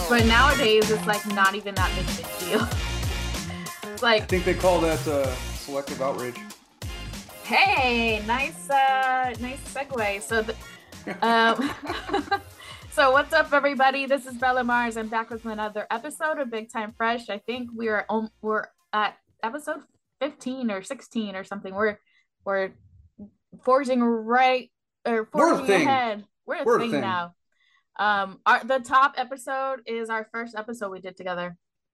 But nowadays, it's like not even that big of a deal. It's I like, think they call that selective outrage. hey, nice segue. So what's up, everybody? This is Bella Mars. I'm back with another episode of Big Time Fresh. I think we're at episode 15 or 16 or something. We're forging ahead. We're a thing now. The top episode is our first episode we did together.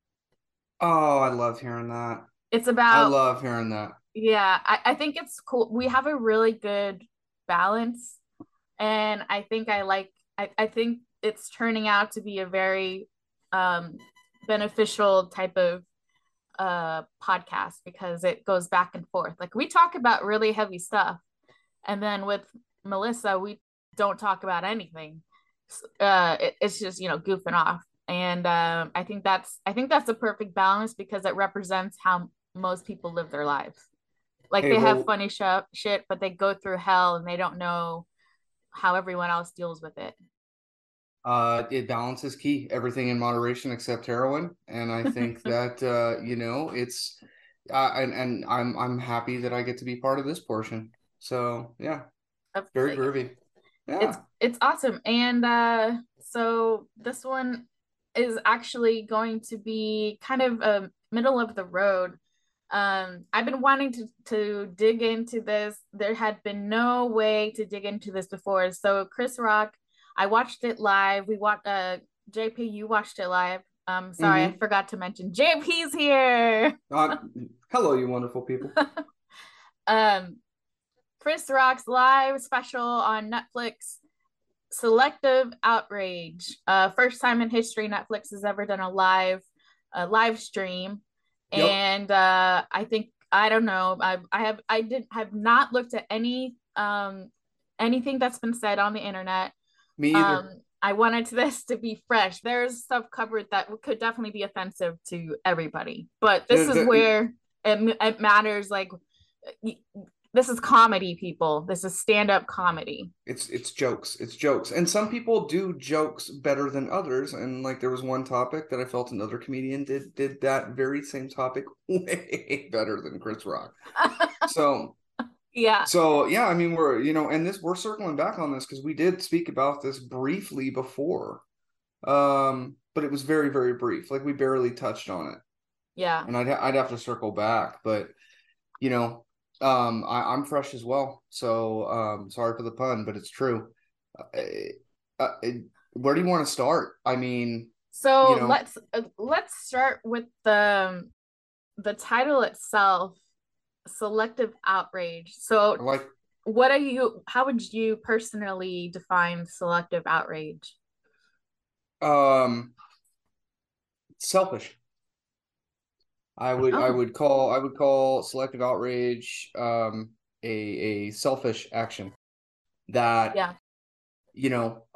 Oh, I love hearing that. It's I about, love hearing that. yeah, I think it's cool. We have a really good balance, and I think I think it's turning out to be a very beneficial type of podcast because it goes back and forth. Like we talk about really heavy stuff, and then with Melissa, we don't talk about anything. It's just goofing off, and I think that's a perfect balance because it represents how most people live their lives. Like Hey, they have well, funny shit, but they go through hell and they don't know how everyone else deals with it. balance is key. Everything in moderation except heroin, and I think that it's and I'm happy that I get to be part of this portion. So yeah, very groovy. It's Yeah. it's awesome. And so this one is actually going to be kind of a middle of the road. I've been wanting to dig into this. There had been no way to dig into this before. So Chris Rock, I watched it live. We watched JP, you watched it live. Sorry, I Mm-hmm. forgot to mention JP's here. Hello, you wonderful people. um Chris Rock's live special on Netflix, Selective Outrage. First time in history Netflix has ever done a live stream. Yep. And I think, I don't know, I have not looked at anything that's been said on the internet. Me either. I wanted this to be fresh. There's stuff covered that could definitely be offensive to everybody, but this is where it matters. Like, this is comedy, people. This is stand-up comedy. It's jokes. It's jokes. And some people do jokes better than others. And like there was one topic that I felt another comedian did that very same topic way better than Chris Rock. So Yeah. yeah, I mean we're circling back on this because we did speak about this briefly before. But it was very, very brief. Like we barely touched on it. Yeah. And I'd have to circle back, but you know, I'm fresh as well, so sorry for the pun, but it's true. Uh, uh, where do you want to start? I mean, So you know, let's start with the title itself, Selective Outrage. So like how would you personally define selective outrage? um selfish. I Oh, would call selective outrage a selfish action that yeah. you know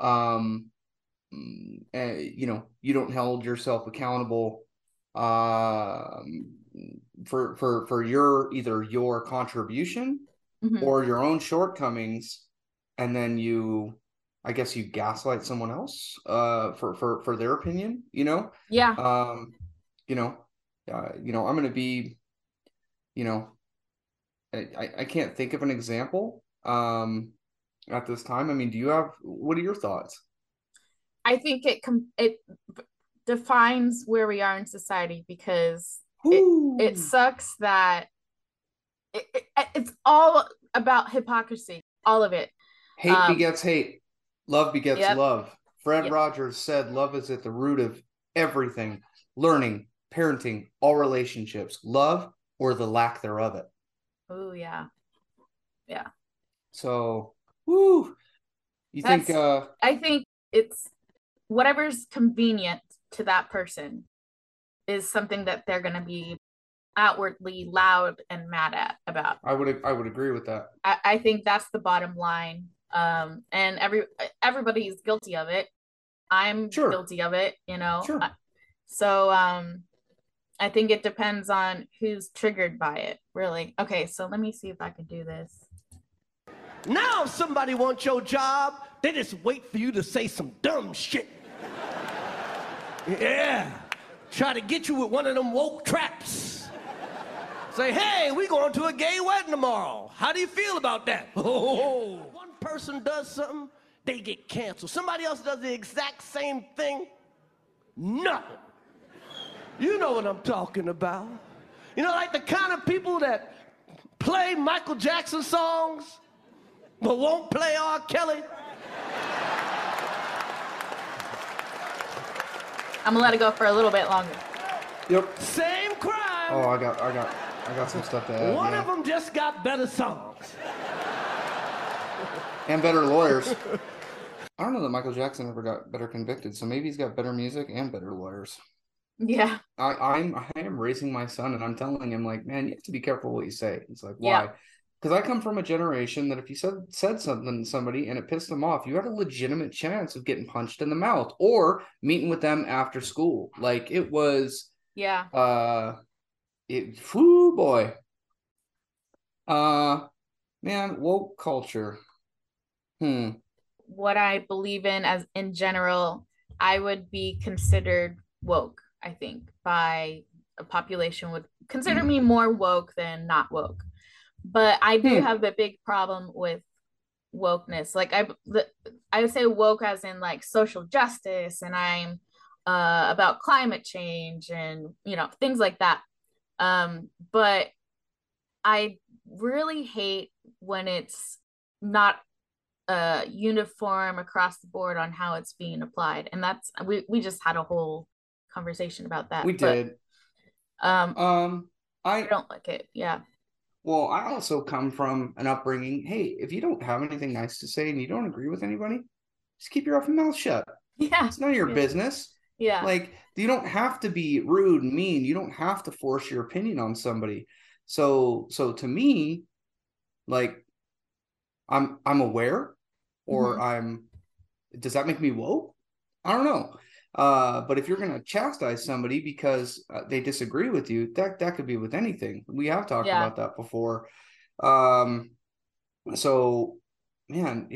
you don't hold yourself accountable um for your either your contribution Hmm. or your own shortcomings, and then I guess you gaslight someone else for their opinion, Yeah. um you know I'm going to be, you know I can't think of an example at this time. I mean, what are your thoughts? I think it defines where we are in society because it Whoo! sucks that it's all about hypocrisy, all of it. Hate Um, begets hate. Love begets yep. love. Fred Yep. Rogers said love is at the root of everything. Learning, parenting, all relationships. Love or the lack thereof it. Oh yeah. Yeah. So, whoo. You think That's I think it's whatever's convenient to that person is something that they're going to be outwardly loud and mad at about. I would agree with that. I think that's the bottom line. And everybody's guilty of it. I'm Sure. guilty of it, you know. Sure. So I think it depends on who's triggered by it, really. Okay, so let me see if I can do this. Now if somebody wants your job, they just wait for you to say some dumb shit. Yeah. Try to get you with one of them woke traps. Say, hey, we going to a gay wedding tomorrow. How do you feel about that? Oh, one person does something, they get canceled. Somebody else does the exact same thing, nothing. You know what I'm talking about. You know, like the kind of people that play Michael Jackson songs, but won't play R. Kelly. I'm gonna let it go for a little bit longer. Yep. Same crime. Oh, I got some stuff to add. One of them just got better songs. And better lawyers. I don't know that Michael Jackson ever got better convicted, so maybe he's got better music and better lawyers. Yeah. I am raising my son, and I'm telling him, like, man, you have to be careful what you say. It's like, why? Because I come from a generation that if you said something to somebody and it pissed them off, you had a legitimate chance of getting punched in the mouth or meeting with them after school. Like, it was, whoo boy. Man, woke culture. What I believe in as in general, I would be considered woke, I think, by a population would consider me more woke than not woke. But I do have a big problem with wokeness. Like I would say woke as in like social justice, and I'm about climate change and things like that. But I really hate when it's not uniform across the board on how it's being applied, and that's we just had a whole conversation about that. We did. I don't like it. Yeah. Well, I also come from an upbringing. Hey, if you don't have anything nice to say and you don't agree with anybody, just keep your effing mouth shut. Yeah. It's none of your business. Yeah. Like, you don't have to be rude and mean. You don't have to force your opinion on somebody. So to me, like, I'm aware, or does that make me woke? I don't know. But if you're going to chastise somebody because they disagree with you, that could be with anything. We have talked about that before. So, man,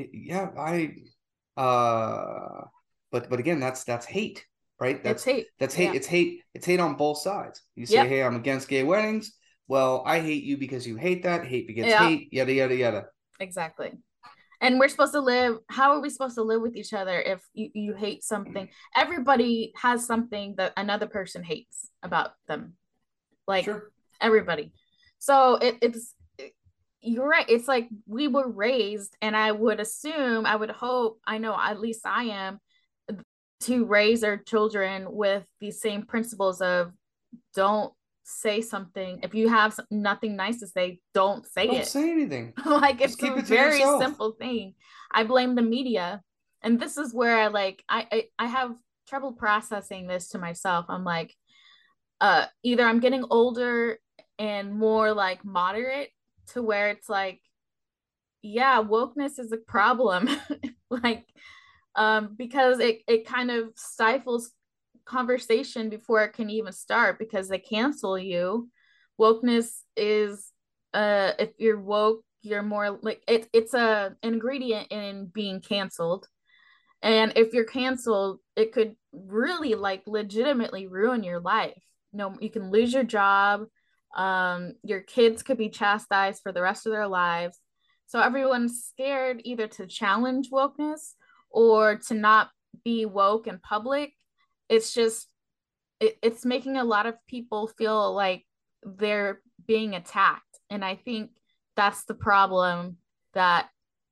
but again, that's hate, right? That's hate. That's hate. Yeah. It's hate on both sides. You say, hey, I'm against gay weddings. Well, I hate you because you hate that. Hate begets hate, yada, yada, yada. Exactly. And we're supposed to live, how are we supposed to live with each other if you hate something? Everybody has something that another person hates about them. Like, everybody. So you're right. It's like we were raised, and I would assume, I would hope, I know at least I am, to raise our children with these same principles of don't say something. If you have nothing nice to say, don't say it. Don't say anything. Like, it's a very simple thing. I blame the media. And this is where I have trouble processing this to myself. I'm like, either I'm getting older and more like moderate to where it's like, yeah, wokeness is a problem. Like, because it kind of stifles conversation before it can even start because they cancel you. Wokeness is if you're woke, you're more like it's an ingredient in being canceled. And if you're canceled, it could really like legitimately ruin your life. No, you can lose your job. Your kids could be chastised for the rest of their lives. So everyone's scared either to challenge wokeness or to not be woke in public. It's just it's making a lot of people feel like they're being attacked, and I think that's the problem that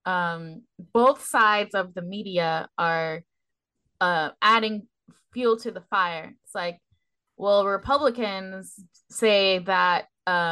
both sides of the media are adding fuel to the fire. It's like, well, Republicans say that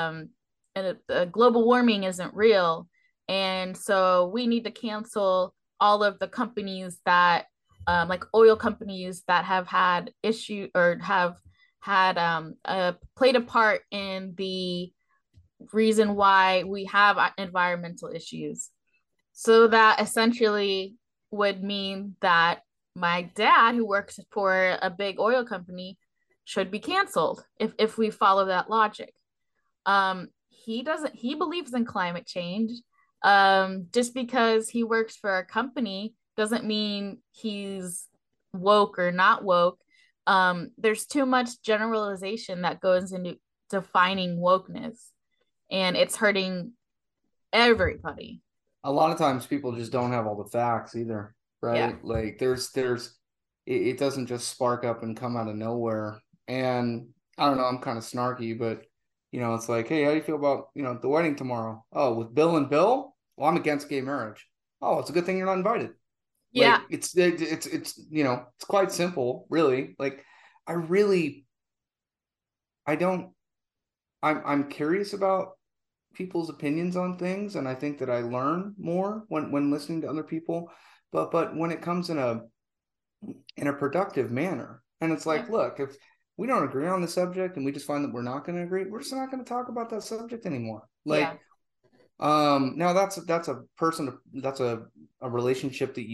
global warming isn't real, and so we need to cancel all of the companies that like oil companies that have had issue or have had played a part in the reason why we have environmental issues. So that essentially would mean that my dad, who works for a big oil company, should be canceled if we follow that logic. He believes in climate change. Just because he works for a company doesn't mean he's woke or not woke. there's too much generalization that goes into defining wokeness, and it's hurting everybody. A lot of times people just don't have all the facts either, right? Yeah. Like it doesn't just spark up and come out of nowhere. And I don't know, I'm kind of snarky, but it's like, hey, how do you feel about, the wedding tomorrow? Oh, with Bill and Bill? Well, I'm against gay marriage. Oh, it's a good thing you're not invited. Yeah. Like it's quite simple, really. Like I really I don't I'm curious about people's opinions on things, and I think that I learn more when listening to other people. But when it comes in a productive manner, and it's like, Yeah. look, if we don't agree on the subject and we just find that we're not going to agree, we're just not going to talk about that subject anymore. Yeah. Like, now that's a person, that's a relationship that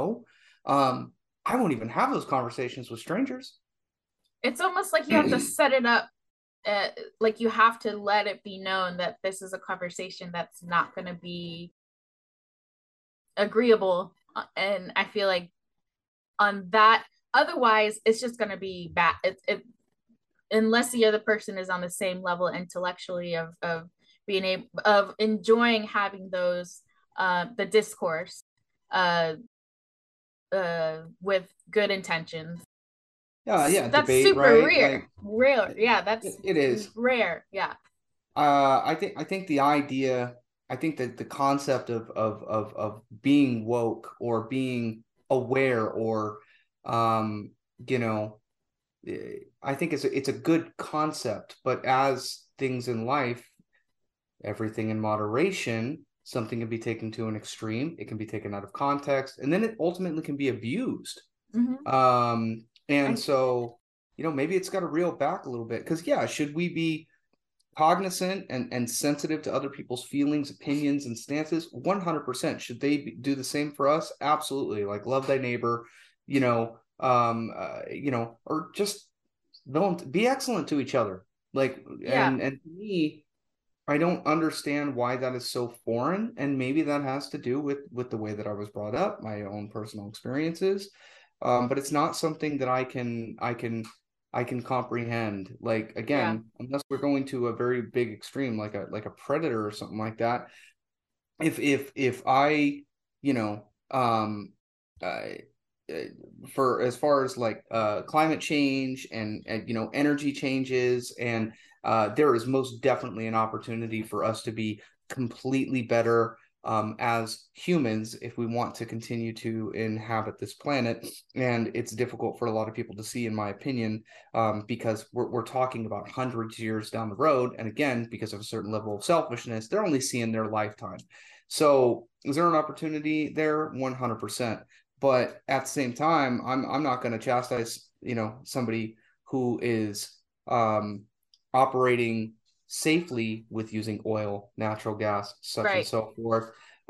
I won't even have those conversations with strangers. It's almost like you have to set it up, like you have to let it be known that this is a conversation that's not going to be agreeable. And I feel like on that, otherwise it's just going to be bad. Unless the other person is on the same level intellectually of being able of enjoying having those the discourse uh with good intentions. Yeah, That's debate, super right? rare. Like Rare. Yeah, that's it is. rare. Yeah. I think the idea, I think that the concept of being woke or being aware, or um, you know, I think it's a good concept, but as things in life, everything in moderation, something can be taken to an extreme, it can be taken out of context, and then it ultimately can be abused. Mm-hmm. And I, so, maybe it's got to reel back a little bit, because yeah, should we be cognizant and sensitive to other people's feelings, opinions, and stances? 100%. Should they do the same for us? Absolutely. Like, love thy neighbor, or just don't be excellent to each other. Like, yeah. and to me, I don't understand why that is so foreign, and maybe that has to do with the way that I was brought up, my own personal experiences. But it's not something that I can comprehend. Like, Yeah. again, unless we're going to a very big extreme, like a predator or something like that. If I, you know, uh, for as far as like climate change and energy changes, and there is most definitely an opportunity for us to be completely better as humans if we want to continue to inhabit this planet. And it's difficult for a lot of people to see, in my opinion, because we're talking about hundreds of years down the road. And again, because of a certain level of selfishness, they're only seeing their lifetime. So is there an opportunity there? 100%. But at the same time, I'm not going to chastise, somebody who is operating safely with using oil, natural gas, such and Right. so forth.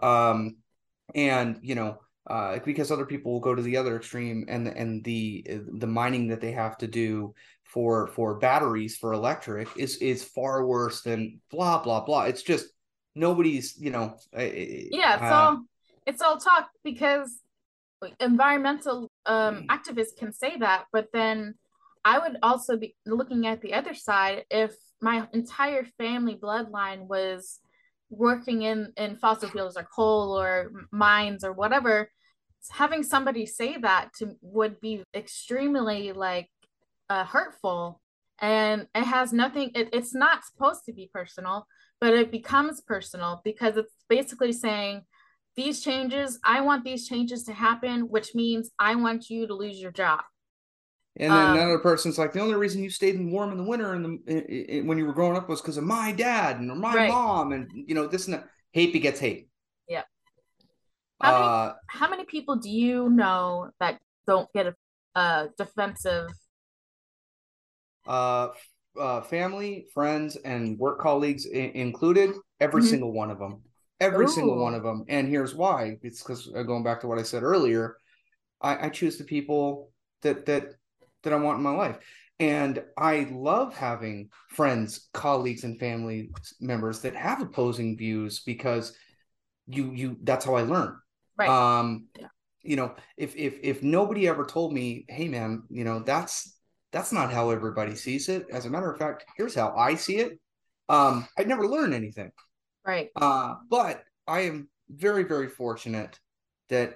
And because other people will go to the other extreme, and the mining that they have to do for batteries for electric is far worse than blah blah blah. It's just nobody's Yeah, it's all talk, because environmental activists can say that, but then I would also be looking at the other side. If my entire family bloodline was working in fossil fuels or coal or mines or whatever, having somebody say that to would be extremely like hurtful. And it has nothing, it's not supposed to be personal, but it becomes personal because it's basically saying, I want these changes to happen, which means I want you to lose your job. And then another person's like, the only reason you stayed warm in the winter when you were growing up was because of my dad or my Right. mom, and this and that. Hate begets hate. Yeah. How many Uh, how many people do you know that don't get a defensive? uh, Family, friends, and work colleagues included. Every Mhm. single one of them. Every single one Ooh. of them. And here's why. It's because, going back to what I said earlier, I choose the people that I want in my life. And I love having friends, colleagues, and family members that have opposing views, because that's how I learn. Right. Um, Yeah. if nobody ever told me, hey man, that's That's not how everybody sees it. As a matter of fact, here's how I see it. I'd never learned anything. Right. But I am very, very fortunate that,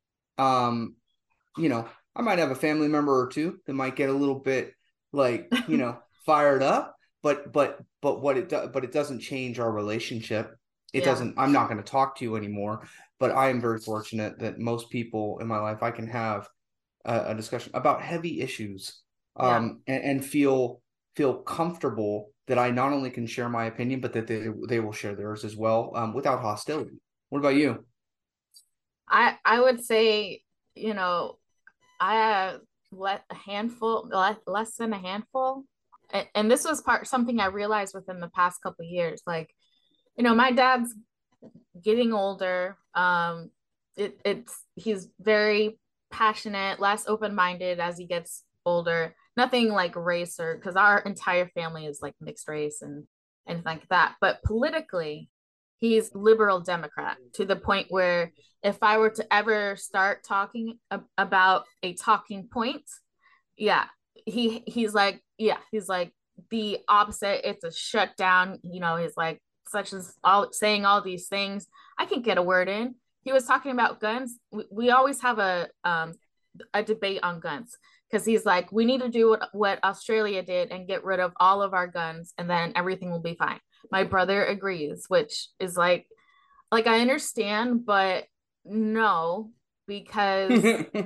you know, I might have a family member or two that might get a little bit like, fired up, but it doesn't change our relationship. It doesn't, I'm not going to talk to you anymore, but I am very fortunate that most people in my life, I can have a discussion about heavy issues, and feel comfortable that I not only can share my opinion, but that they will share theirs as well, without hostility. What about you? I would say, I let a handful, less than a handful. And this was something I realized within the past couple of years. Like, my dad's getting older. He's very passionate, less open-minded as he gets older. Nothing like race, or because our entire family is like mixed race and like that. But politically, he's liberal Democrat to the point where if I were to ever start talking about a talking point, he's like the opposite. It's a shutdown. He's like such as all saying all these things. I can't get a word in. He was talking about guns. We always have a debate on guns because he's like, we need to do what Australia did and get rid of all of our guns, and then everything will be fine. My brother agrees, which is like I understand, but no, because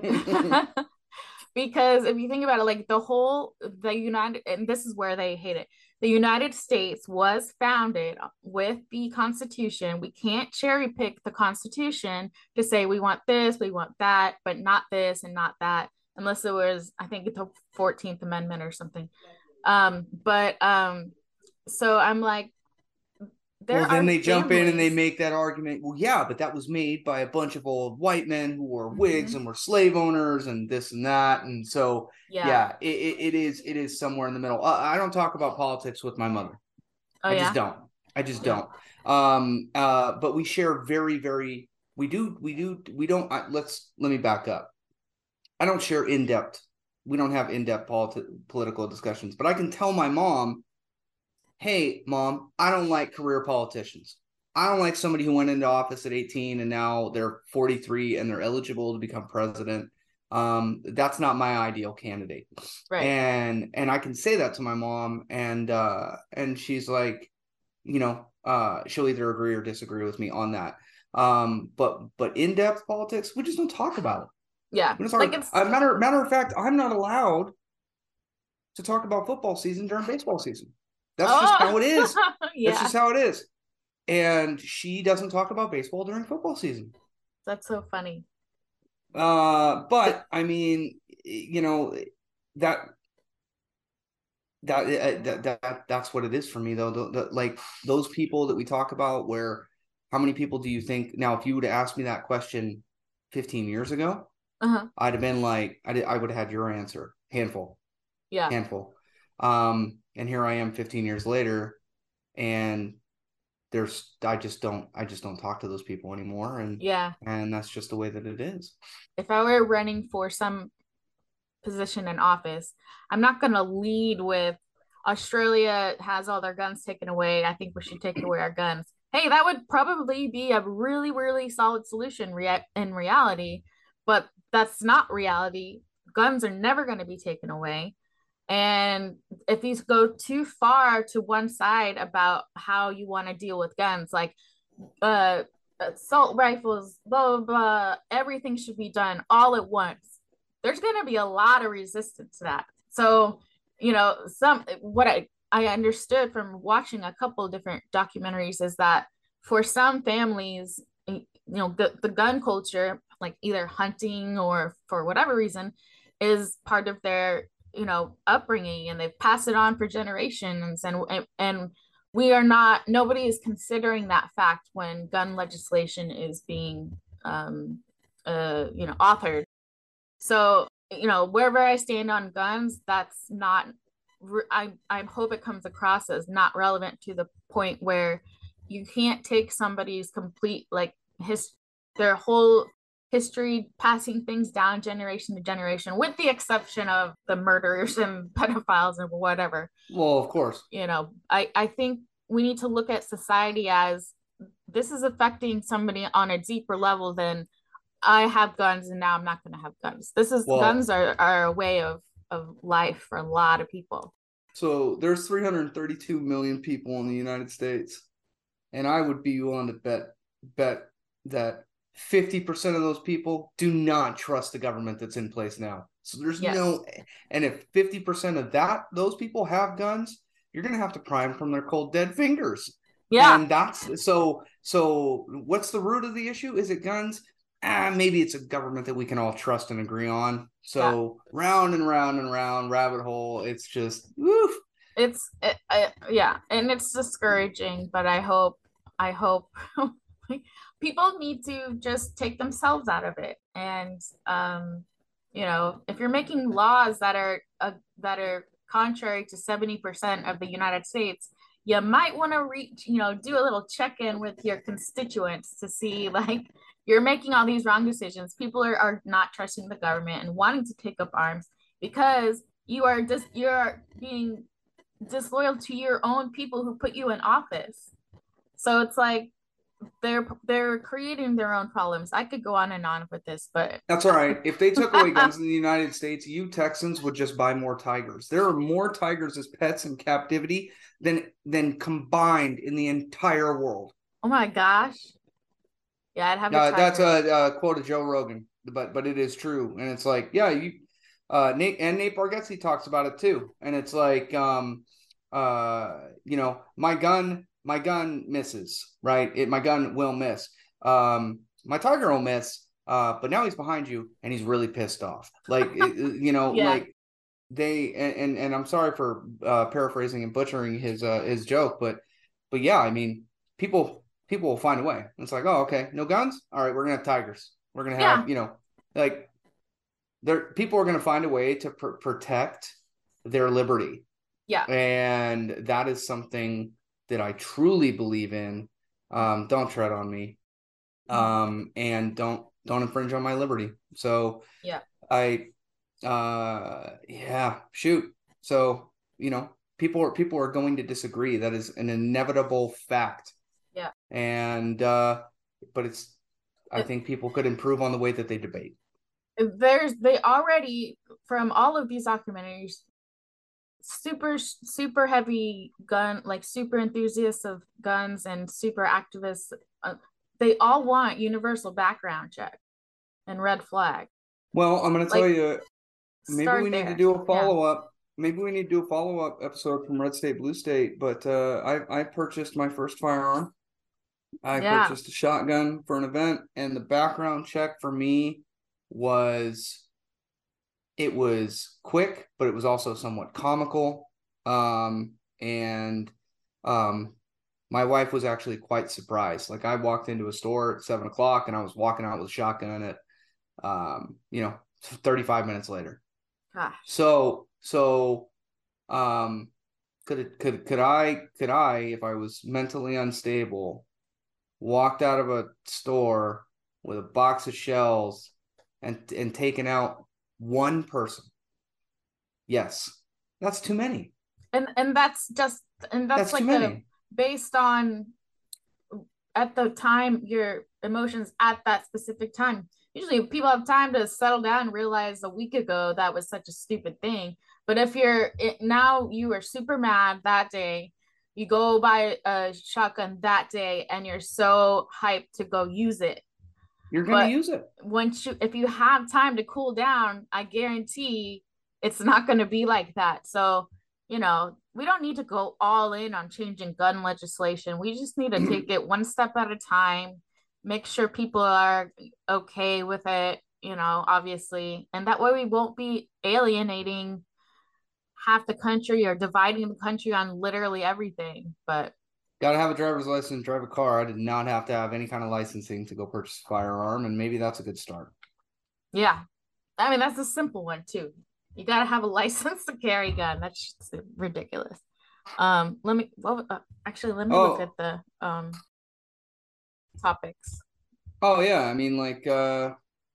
because if you think about it, like the United, and this is where they hate it. The United States was founded with the Constitution. We can't cherry pick the Constitution to say we want this, we want that, but not this and not that, unless it was, I think, the 14th Amendment or something. So I'm like, then they jump in and they make that argument. Well, yeah, but that was made by a bunch of old white men who were Whigs and were slave owners and this and that. And so, it is somewhere in the middle. I don't talk about politics with my mother. I just don't. But we share very, very, we don't, let me back up. I don't share we don't have in-depth political discussions, but I can tell my mom, hey, Mom, I don't like career politicians. I don't like somebody who went into office at 18 and now they're 43 and they're eligible to become president. That's not my ideal candidate. Right. And I can say that to my mom, and she's like, she'll either agree or disagree with me on that. But in-depth politics, we just don't talk about it. Yeah. Like matter of fact, I'm not allowed to talk about football season during baseball season. That's just how it is. That's just how it is. And she doesn't talk about baseball during football season. That's so funny. But I mean, that's what it is for me, though. Like those people that we talk about, where how many people do you think now? If you would have asked me that question 15 years ago, I'd have been like, I would have had your answer, handful. And here I am 15 years later, and I just don't talk to those people anymore. And that's just the way that it is. If I were running for some position in office, I'm not going to lead with Australia has all their guns taken away. I think we should take away our guns. Hey, that would probably be a really, really solid solution in reality, but that's not reality. Guns are never going to be taken away. And if you go too far to one side about how you want to deal with guns, like assault rifles, blah, blah, blah, everything should be done all at once, there's going to be a lot of resistance to that. So, what I understood from watching a couple of different documentaries is that for some families, the gun culture, like either hunting or for whatever reason, is part of their upbringing, and they've passed it on for generations, and nobody is considering that fact when gun legislation is being authored. So wherever I stand on guns, that's not I hope it comes across as not relevant to the point where you can't take somebody's complete their whole history passing things down generation to generation, with the exception of the murderers and pedophiles and whatever. Well, of course. I think we need to look at society as this is affecting somebody on a deeper level than I have guns and now I'm not going to have guns. Guns are a way of life for a lot of people. So there's 332 million people in the United States, and I would be willing to bet that 50% of those people do not trust the government that's in place now. So there's and if 50% of those people have guns, you're going to have to pry them from their cold dead fingers. Yeah. And that's so what's the root of the issue? Is it guns? Maybe it's a government that we can all trust and agree on. So round and round and round, rabbit hole. It's just, woof. And it's discouraging, but I hope people need to just take themselves out of it. And, if you're making laws that are contrary to 70% of the United States, you might want to do a little check-in with your constituents to see, like, you're making all these wrong decisions. People are not trusting the government and wanting to take up arms because you're being disloyal to your own people who put you in office. So it's like they're creating their own problems. I could go on and on with this, but that's all right. If they took away guns in the United States, you Texans would just buy more tigers. There are more tigers as pets in captivity than combined in the entire world. Oh my gosh. Yeah, I'd have a tiger. That's a quote of Joe Rogan, but it is true. And it's like, Nate Bargatze talks about it too. And it's like, my gun misses, right? My gun will miss. My tiger will miss, but now he's behind you and he's really pissed off. Like, like they, and I'm sorry for paraphrasing and butchering his joke, but yeah, I mean, people will find a way. It's like, oh, okay, no guns? All right, we're going to have tigers. We're going to have, people are going to find a way to protect their liberty. Yeah. And that is something that I truly believe in. Don't tread on me. And don't infringe on my liberty. So yeah, shoot. So, people are going to disagree. That is an inevitable fact. Yeah. And I think people could improve on the way that they debate. They already, from all of these documentaries, super heavy gun, like super enthusiasts of guns and super activists, they all want universal background check and red flag. Well, I'm going to tell you, maybe we need to do a follow-up. Maybe we need to do a follow-up episode from Red State, Blue State. But I purchased my first firearm. I purchased a shotgun for an event, and the background check for me was quick, but it was also somewhat comical. My wife was actually quite surprised. Like, I walked into a store at 7:00 and I was walking out with a shotgun at 35 minutes later. Gosh. So could I, if I was mentally unstable, walked out of a store with a box of shells and taken out one person? Yes, that's too many. And that's like too many. Based on at the time, your emotions at that specific time. Usually people have time to settle down and realize a week ago that was such a stupid thing. But if now you are super mad that day, you go buy a shotgun that day and you're so hyped to go use it. You're going to use it. If you have time to cool down, I guarantee it's not going to be like that. So, we don't need to go all in on changing gun legislation. We just need to take it one step at a time, make sure people are okay with it, obviously. And that way we won't be alienating half the country or dividing the country on literally everything. But got to have a driver's license, drive a car. I did not have to have any kind of licensing to go purchase a firearm, and maybe that's a good start. Yeah. I mean, that's a simple one too. You got to have a license to carry a gun. That's just ridiculous. Let me look at the topics. Oh yeah, I mean, like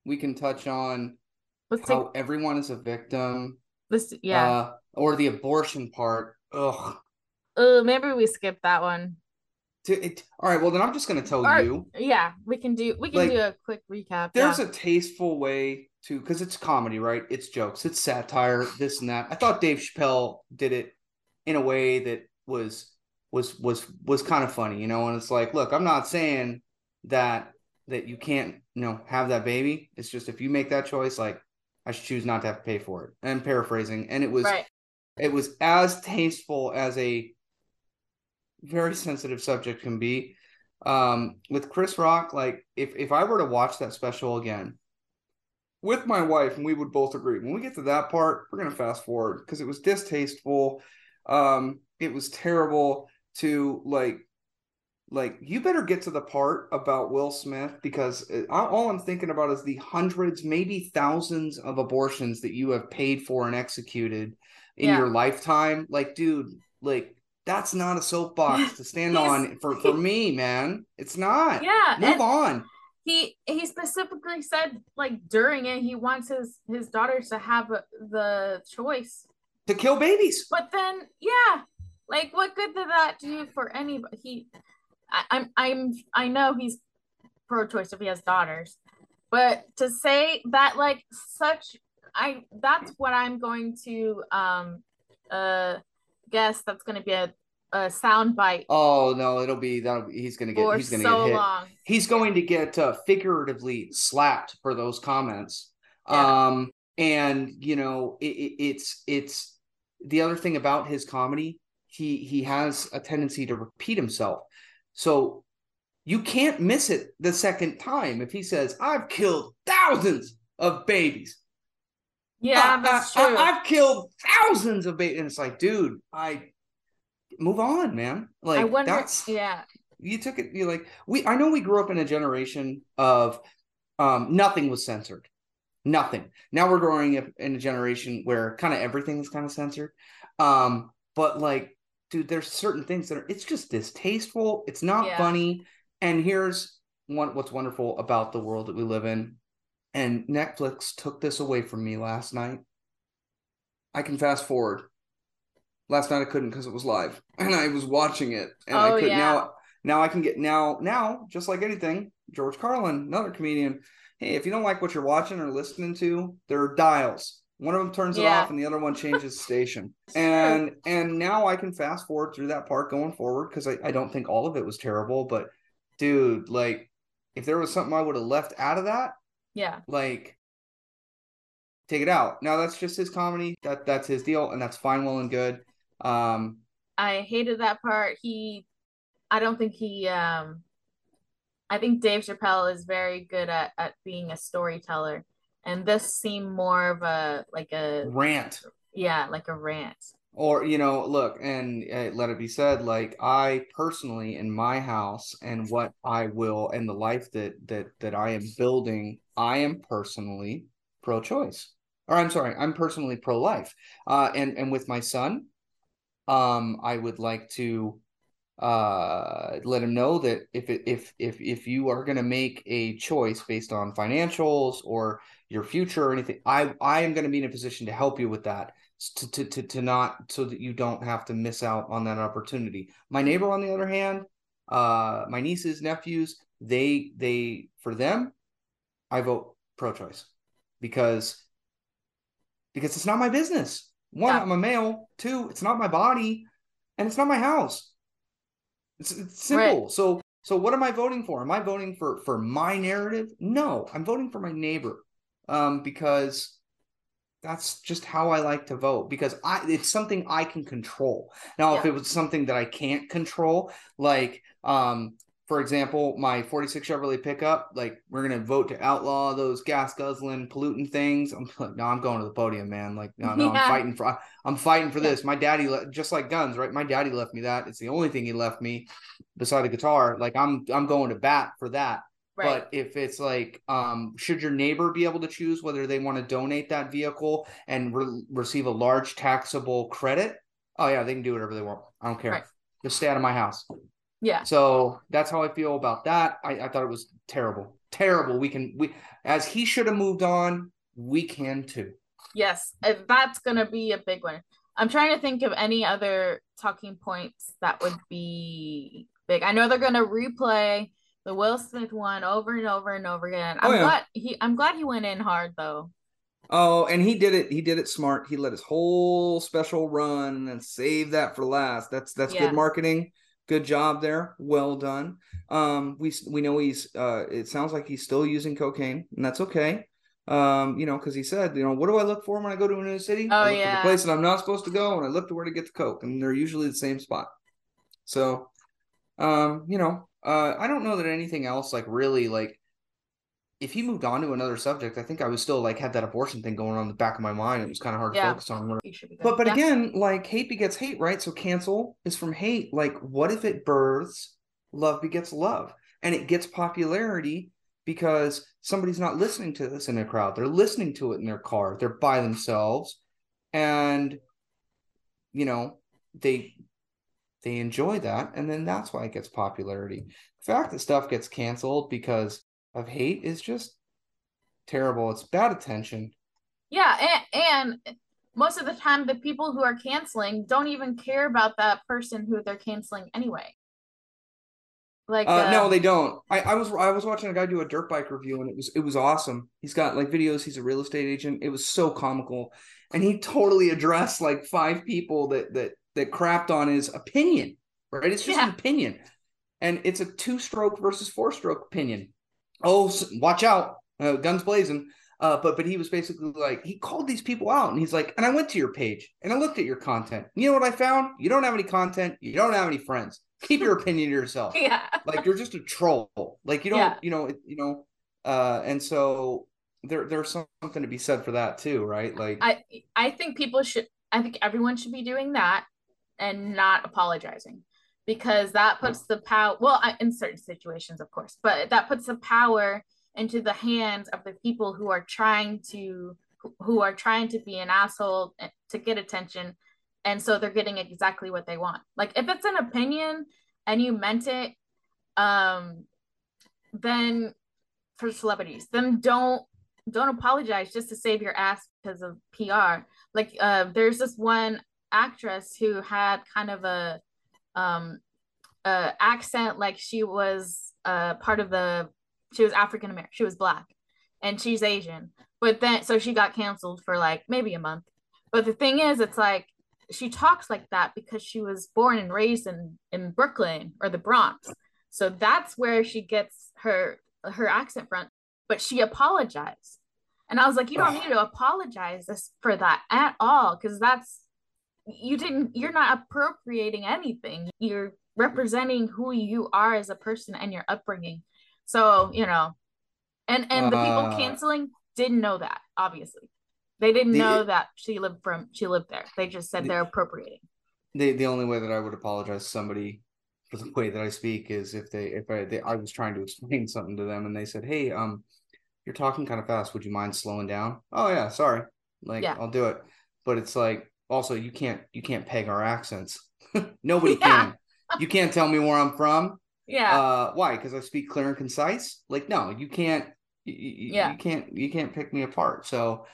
We can touch on Let's how take everyone is a victim. this. Yeah. Or the abortion part. Ugh. Maybe we skip that one. All right. Well, then I'm just gonna tell Or you. yeah, we can do Like, a quick recap. there's Yeah. a tasteful way to, because it's comedy, right? It's jokes, it's satire, this and that. I thought Dave Chappelle did it in a way that was kind of funny, you know. And it's like, look, I'm not saying that you can't, have that baby. It's just, if you make that choice, like, I should choose not to have to pay for it. And I'm paraphrasing, and Right. it was as tasteful as a very sensitive subject can be. With Chris Rock, like, if I were to watch that special again with my wife, and we would both agree, when we get to that part, we're gonna fast forward because it was distasteful. It was terrible to like you better get to the part about Will Smith, because all I'm thinking about is the hundreds, maybe thousands of abortions that you have paid for and executed in your lifetime. Like, dude, like, that's not a soapbox to stand on for me, man. It's not. Yeah. Move on. He specifically said, like, during it, he wants his daughters to have the choice to kill babies. But then, yeah, like, what good did that do for anybody? I know he's pro-choice if he has daughters, but to say that, like, that's what I'm going to guess that's going to be a sound bite. Oh no, he's gonna get get hit. Long. He's going to get figuratively slapped for those comments. Yeah. And it's the other thing about his comedy. He has a tendency to repeat himself, so you can't miss it the second time. If he says, "I've killed thousands of babies," yeah, that's true. I've killed thousands of babies, and it's like, dude, move on, man. Like, I wonder, that's yeah. You took it. You like I know we grew up in a generation of nothing was censored. Nothing. Now we're growing up in a generation where kind of everything is kind of censored. But like, dude, there's certain things that it's just distasteful. It's not funny. And here's what's wonderful about the world that we live in. And Netflix took this away from me last night. I can fast forward. Last night I couldn't because it was live, and I was watching it, and I could now I can get now just like anything. George Carlin, another comedian. Hey, if you don't like what you're watching or listening to, there are dials. One of them turns it off, and the other one changes station. And now I can fast forward through that part going forward, because I don't think all of it was terrible. But dude, like, if there was something I would have left out of that, like, take it out. Now that's just his comedy. That's his deal, and that's fine, well and good. I hated that part. I think Dave Chappelle is very good at being a storyteller, and this seemed more of a rant. Yeah, like a rant. Or, look, and let it be said, like, I personally, in my house and what I will, and the life that I am building, I am personally pro-choice. Or I'm sorry, I'm personally pro-life. And with my son, I would like to let him know that if you are going to make a choice based on financials or your future or anything, I am going to be in a position to help you with that, to not, so that you don't have to miss out on that opportunity. My neighbor, on the other hand, my nieces, nephews, they for them, I vote pro-choice because it's not my business. One, I'm a male. Two, it's not my body, and it's not my house. It's simple. Right. So what am I voting for? Am I voting for my narrative? No, I'm voting for my neighbor, because that's just how I like to vote, because it's something I can control. Now, if it was something that I can't control, like, for example, my 46 Chevrolet pickup, like, we're going to vote to outlaw those gas guzzling pollutant things. I'm like, no, I'm going to the podium, man. Like, no, I'm fighting for this. My daddy, just like guns, right? My daddy left me that. It's the only thing he left me beside the guitar. Like, I'm going to bat for that. Right. But if it's like, should your neighbor be able to choose whether they want to donate that vehicle and receive a large taxable credit? Oh yeah, they can do whatever they want. I don't care. Right. Just stay out of my house. Yeah. So that's how I feel about that. I thought it was terrible. Terrible. We as he should have moved on, we can too. Yes, that's gonna be a big one. I'm trying to think of any other talking points that would be big. I know they're gonna replay the Will Smith one over and over and over again. Oh yeah. I'm glad he went in hard though. Oh, and he did it. He did it smart. He let his whole special run and save that for last. That's good Yeah. marketing. Good job there. Well done. We know he's it sounds like he's still using cocaine, and that's okay. Because he said, what do I look for when I go to a new city? Oh I look for the yeah. place that I'm not supposed to go, and I look to where to get the coke, and they're usually the same spot. So, I don't know that anything else like really like if he moved on to another subject, I think I was still like had that abortion thing going on in the back of my mind. It was kind of hard to focus on. You should be good. But Yeah. again, like hate begets hate, right? So cancel is from hate. Like, what if it births love begets love, and it gets popularity because somebody's not listening to this in a crowd. They're listening to it in their car. They're by themselves, and they enjoy that, and then that's why it gets popularity. The fact that stuff gets canceled because of hate is just terrible. It's bad attention. Yeah, and most of the time the people who are canceling don't even care about that person who they're canceling anyway. Like no, they don't. I was watching a guy do a dirt bike review, and it was awesome. He's got like videos. He's a real estate agent. It was so comical, and he totally addressed like 5 people that crapped on his opinion. Right? It's just an opinion, and it's a 2-stroke versus 4-stroke opinion. Oh, watch out, guns blazing. But he was basically like, he called these people out, and he's like, and I went to your page and I looked at your content. You know what I found? You don't have any content. You don't have any friends. Keep your opinion to yourself. Yeah. Like you're just a troll. Like you don't, and so there's something to be said for that too, right? Like I think everyone should be doing that and not apologizing, because that puts the power, well, in certain situations, of course, but that puts the power into the hands of the people who are trying to be an asshole to get attention, and so they're getting exactly what they want. Like if it's an opinion and you meant it, then for celebrities, then don't apologize just to save your ass because of PR. Like there's this one actress who had kind of a accent, like she was she was African American, she was Black, and she's Asian. But then so she got canceled for like maybe a month. But the thing is, it's like she talks like that because she was born and raised in Brooklyn or the Bronx. So that's where she gets her accent from. But she apologized. And I was like, you don't need to apologize for that at all, because you're not appropriating anything. You're representing who you are as a person and your upbringing. So, and the people canceling didn't know that, obviously. They didn't know that she lived there. They just said they're appropriating. The only way that I would apologize to somebody for the way that I speak is if I was trying to explain something to them and they said, "Hey, you're talking kind of fast. Would you mind slowing down?" Oh yeah, sorry. Like I'll do it. But it's like also you can't peg our accents. Nobody can. You can't tell me where I'm from. Yeah. Why? Because I speak clear and concise? Like no, you can't. You can't pick me apart. So,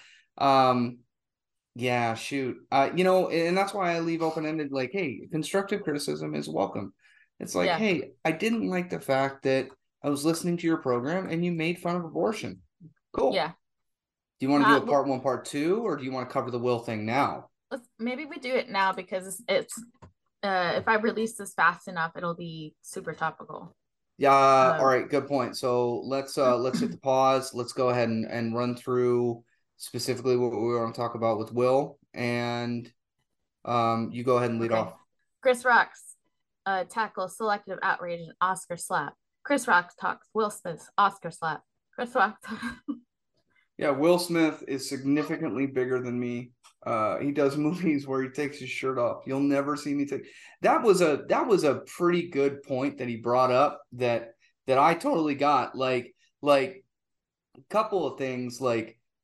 yeah, shoot. And that's why I leave open ended. Like, hey, constructive criticism is welcome. It's like, hey, I didn't like the fact that I was listening to your program and you made fun of abortion. Cool. Yeah. Do you want to do a part 1, part 2, or do you want to cover the Will thing now? Maybe we do it now because it's if I release this fast enough, it'll be super topical. Yeah. All right. Good point. So let's hit the pause. Let's go ahead and run through specifically what we want to talk about with Will, and you go ahead and lead off. Chris Rock's tackles selective outrage and Oscar slap. Chris Rock talks Will Smith's Oscar slap. Chris Rock. Yeah, Will Smith is significantly bigger than me. He does movies where he takes his shirt off. You'll never see me take. That was a pretty good point that he brought up that I totally got. Like a couple of things. Like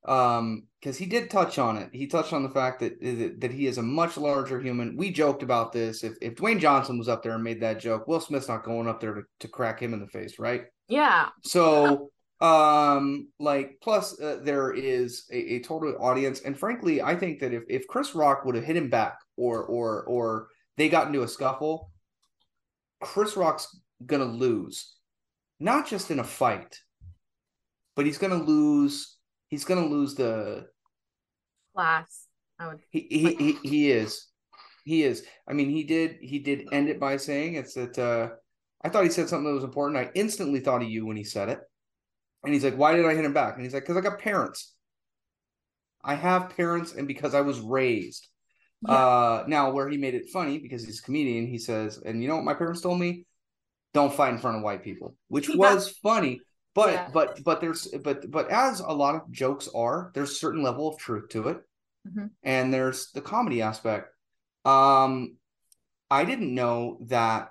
because he did touch on it. He touched on the fact that he is a much larger human. We joked about this. If Dwayne Johnson was up there and made that joke, Will Smith's not going up there to crack him in the face, right? Yeah. So, plus there is a total audience, and frankly, I think that if Chris Rock would have hit him back, or they got into a scuffle, Chris Rock's gonna lose, not just in a fight, but he's gonna lose. He's gonna lose the class. He is. I mean, he did end it by saying it's that. I thought he said something that was important. I instantly thought of you when he said it. And he's like, why did I hit him back? And he's like, because I got parents. I have parents, and because I was raised. Yeah. Now, where he made it funny, because he's a comedian, he says, and you know what my parents told me? Don't fight in front of white people, which was funny. But but as a lot of jokes are, there's a certain level of truth to it. Mm-hmm. And there's the comedy aspect. I didn't know that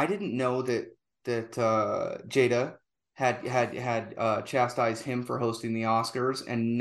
Jada had chastised him for hosting the Oscars and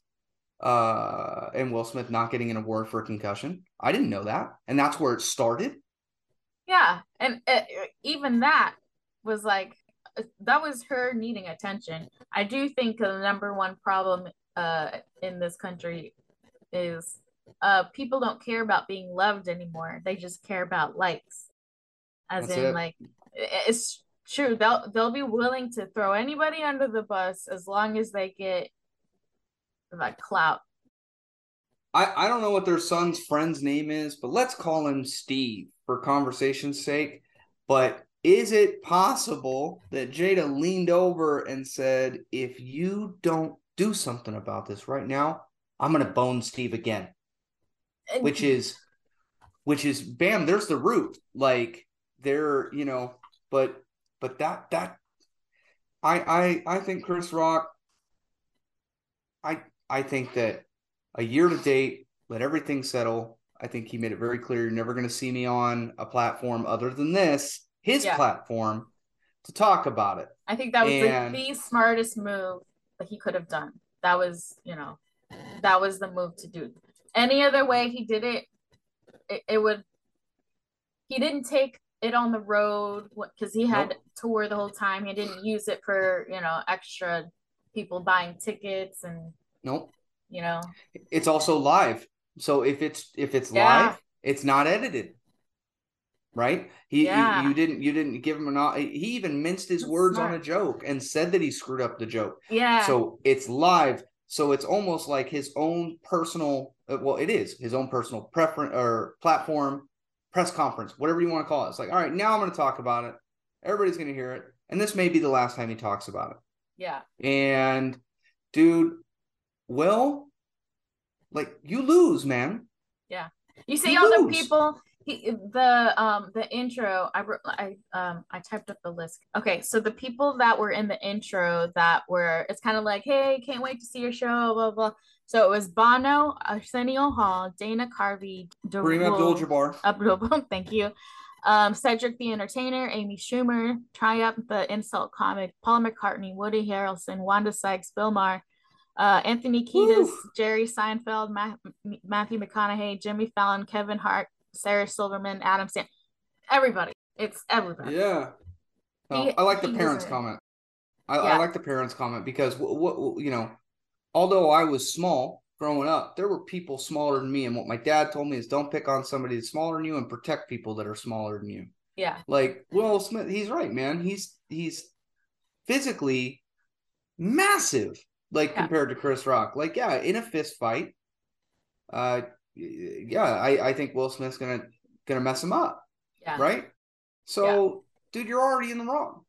and Will Smith not getting an award for a concussion. I didn't know that, and that's where it started. Yeah, and even that was like, that was her needing attention. I do think the number one problem in this country is people don't care about being loved anymore. They just care about likes. As That's in it. Like, it's true, they'll be willing to throw anybody under the bus as long as they get like clout. I don't know what their son's friend's name is, but let's call him Steve for conversation's sake. But is it possible that Jada leaned over and said, if you don't do something about this right now, I'm going to bone Steve again? Which is bam, there's the root. Like, there, you know, but that I think Chris Rock, I think that a year to date, let everything settle. I think he made it very clear, you're never going to see me on a platform other than this, his platform, to talk about it. I think that was the smartest move that he could have done. That was, that was the move to do. Any other way he did it, he didn't take it on the road because he had tour the whole time. He didn't use it for, extra people buying tickets and it's also live. So if it's live, it's not edited. Right? You didn't give him he even minced his words on a joke and said that he screwed up the joke. Yeah. So it's live. So it's almost like his own personal, it is his own personal preference or platform, press conference, whatever you want to call it. It's like, all right, now I'm going to talk about it. Everybody's going to hear it. And this may be the last time he talks about it. Yeah. And dude, well, like, you lose, Yeah. You see all the people, the intro, I typed up the list. Okay, so the people that were in the intro it's kind of like, hey, can't wait to see your show, blah, blah. So it was Bono, Arsenio Hall, Dana Carvey, Kareem Abdul-Jabbar. Thank you. Cedric the Entertainer, Amy Schumer, Triumph the Insult Comic, Paul McCartney, Woody Harrelson, Wanda Sykes, Bill Maher, Anthony Kiedis, Jerry Seinfeld, Matthew McConaughey, Jimmy Fallon, Kevin Hart, Sarah Silverman, Adam Sandler. Everybody. It's everybody. Yeah. No, I like the parents' comment. I like the parents' comment because, although I was small growing up, there were people smaller than me. And what my dad told me is don't pick on somebody that's smaller than you and protect people that are smaller than you. Yeah. Like Will Smith, he's right, man. He's physically massive, compared to Chris Rock. Like, in a fist fight, I think Will Smith's gonna mess him up. Yeah. Right? So, dude, you're already in the wrong.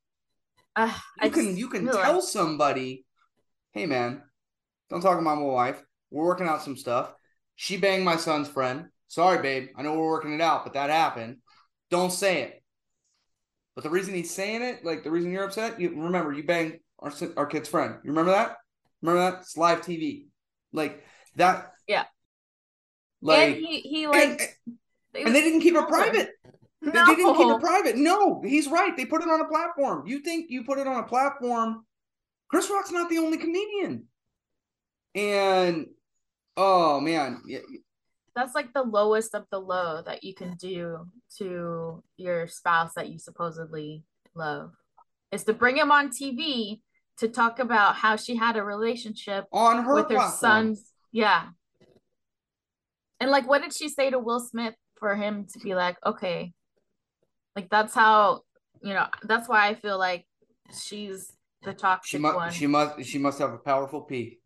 You can tell somebody, hey man, don't talk about my wife. We're working out some stuff. She banged my son's friend. Sorry, babe. I know we're working it out, but that happened. Don't say it. But the reason he's saying it, like the reason you're upset, you banged our kid's friend. You remember that? Remember that? It's live TV. Like that. Yeah. Like, and and they didn't keep it private. No. They didn't keep it private. No, he's right. They put it on a platform. You think you put it on a platform? Chris Rock's not the only comedian. And oh man, That's like the lowest of the low that you can do to your spouse that you supposedly love, is to bring him on TV to talk about how she had a relationship on her with her platform. son's. Yeah. And like, what did she say to Will Smith for him to be like, okay, like that's how, that's why I feel like she's the She toxic must one. she must have a powerful P.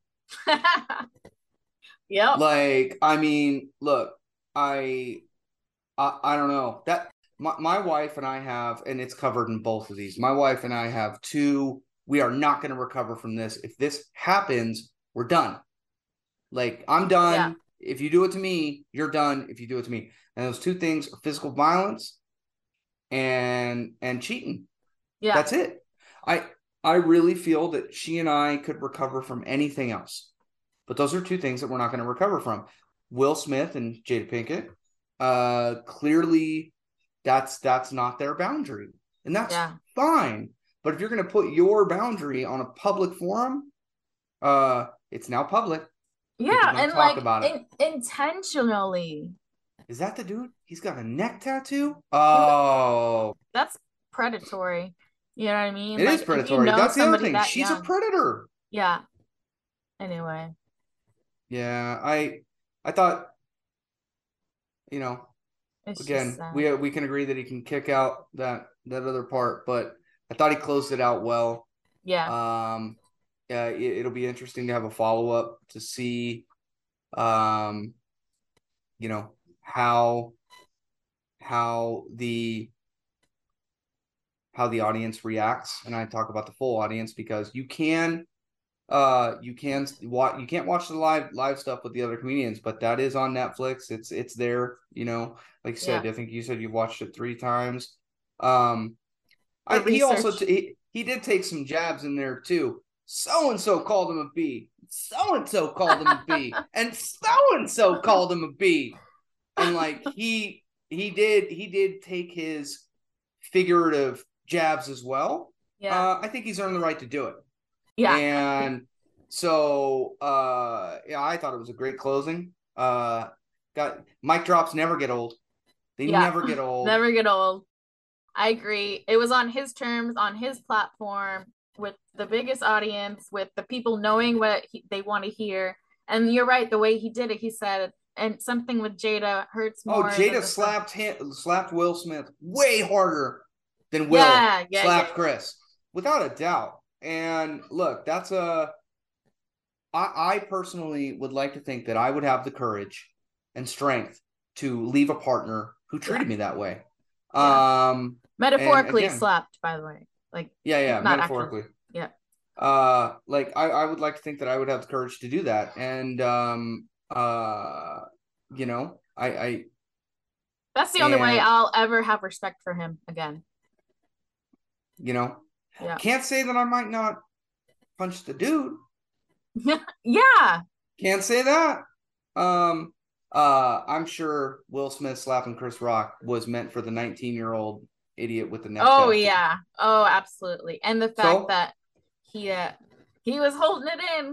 Yep. Like, I mean, look, I don't know that my wife and I have, and it's covered in both of these. My wife and I have two. We are not going to recover from this. If this happens, we're done. Like, I'm done. Yeah. If you do it to me, you're done. If you do it to me, and those two things are physical violence and cheating. Yeah. That's it. I really feel that she and I could recover from anything else, but those are two things that we're not going to recover from. Will Smith and Jada Pinkett, clearly that's not their boundary, and that's fine. But if you're going to put your boundary on a public forum, it's now public. Yeah, and talk like about it intentionally. Is that the dude? He's got a neck tattoo. Oh, that's predatory. You know what I mean? It like, is predatory. That's the other thing. She's young, a predator. Yeah. Anyway. Yeah, I thought, it's again, we can agree that he can kick out that other part, but I thought he closed it out well. Yeah. Yeah, it'll be interesting to have a follow up to see, how the audience reacts, and I talk about the full audience, because you can't watch the live stuff with the other comedians, but that is on Netflix. It's there, like you said. I think you said you've watched it 3 times. He also he did take some jabs in there too. So and so called him a B. So and so called him a B. And so called him a B. And like he did take his figurative jabs as well. Yeah. I think he's earned the right to do it. Yeah. And so I thought it was a great closing. Mic drops never get old. They never get old. Never get old. I agree. It was on his terms, on his platform, with the biggest audience, with the people knowing what they want to hear. And you're right, the way he did it, he said, and something with Jada hurts more. Oh, Jada slapped Will Smith way harder than Will slapped Chris, without a doubt. And look, I personally would like to think that I would have the courage and strength to leave a partner who treated me that way. Metaphorically slapped, by the way. Like, metaphorically. Actually. Like I would like to think that I would have the courage to do that. And I that's the only way I'll ever have respect for him again. Can't say that I might not punch the dude. Yeah. Can't say that. I'm sure Will Smith slapping Chris Rock was meant for the 19-year-old idiot with the neck tattoo. Yeah. Oh, absolutely. And the fact that he was holding it in.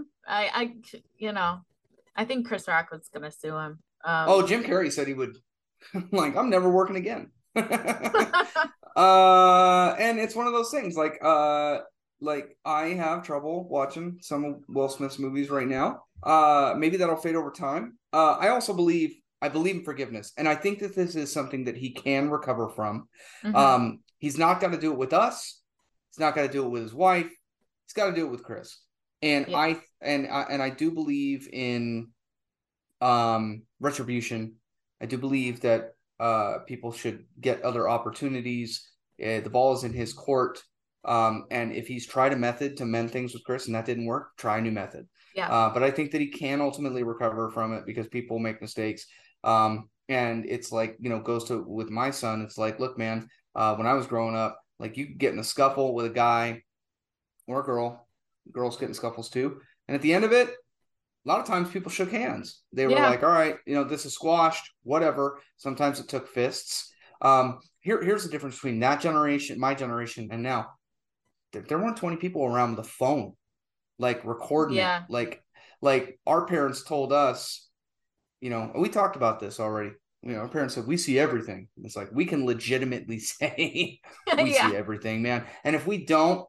I think Chris Rock was gonna sue him. Jim Carrey said he would. Like, I'm never working again. And it's one of those things. Like I have trouble watching some of Will Smith's movies right now. Maybe that'll fade over time. I also believe in forgiveness, and I think that this is something that he can recover from. Mm-hmm. He's not got to do it with us. He's not got to do it with his wife. He's got to do it with Chris. And I do believe in retribution. I do believe that people should get other opportunities. The ball is in his court. And if he's tried a method to mend things with Chris and that didn't work, try a new method. Yeah. But I think that he can ultimately recover from it, because people make mistakes. And it's like, goes to with my son. It's like, look, man, when I was growing up, like, you could get in a scuffle with a guy or a girl. Girls get in scuffles too. And at the end of it, a lot of times people shook hands. They were like, all right, this is squashed, whatever. Sometimes it took fists. Here's the difference between that generation, my generation, and now. There weren't 20 people around with a phone, like, recording it. Like like our parents told us, you know, we talked about this already. You know, our parents said, we see everything. It's like, we can legitimately say we see everything, man. And if we don't,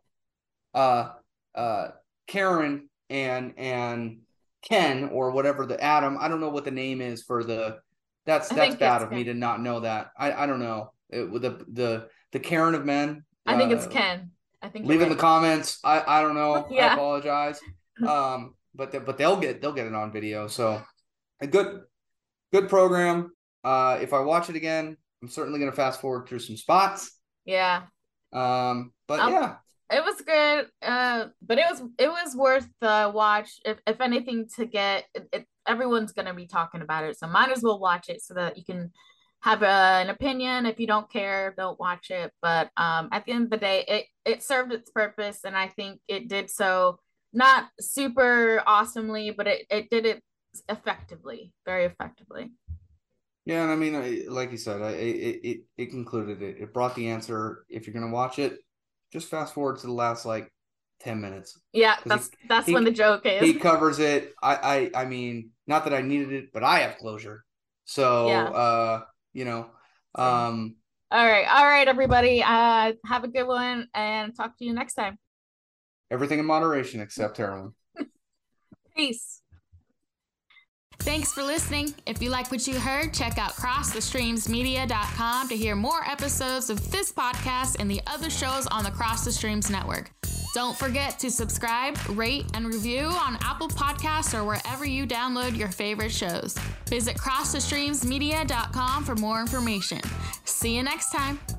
Karen and Ken, or whatever, the Adam, I don't know what the name is for that's bad of me to not know that. I don't know. The Karen of men. I think it's Ken. I think leave in the comments. I don't know. Yeah. I apologize. But they'll get it on video. So a good program. If I watch it again, I'm certainly gonna fast forward through some spots. Yeah. Yeah. It was good. But it was worth the watch. If anything, to get it, everyone's gonna be talking about it, so might as well watch it so that you can have an opinion. If you don't care, don't watch it. But at the end of the day, it served its purpose, and I think it did so, not super awesomely, but it did it effectively, very effectively. Yeah, and I mean, like you said, it concluded it. It brought the answer. If you're gonna watch it, just fast forward to the last like 10 minutes. Yeah, that's when the joke is. He covers it. I mean, not that I needed it, but I have closure. So yeah. You know. All right, everybody. Have a good one, and talk to you next time. Everything in moderation except heroin. Peace. Thanks for listening. If you like what you heard, check out CrossTheStreamsMedia.com to hear more episodes of this podcast and the other shows on the Cross the Streams network. Don't forget to subscribe, rate, and review on Apple Podcasts or wherever you download your favorite shows. Visit CrossTheStreamsMedia.com for more information. See you next time.